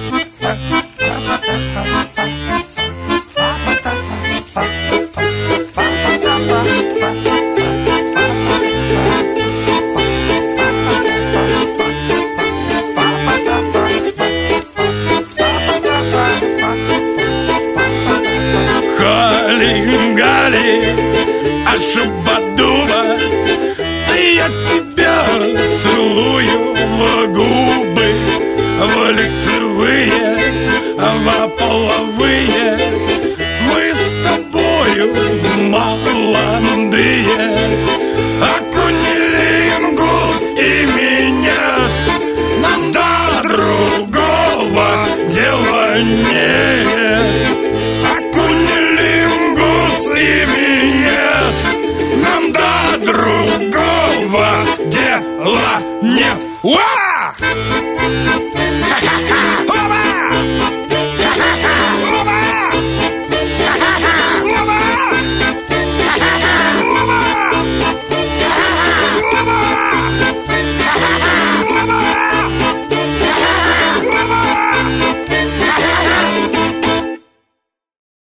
Гали, а шуба-дуба, я тебя целую в губы, в лицевые, в половые. Мы с тобою молодые, а кунилингус и меня. Нам до другого дела нет.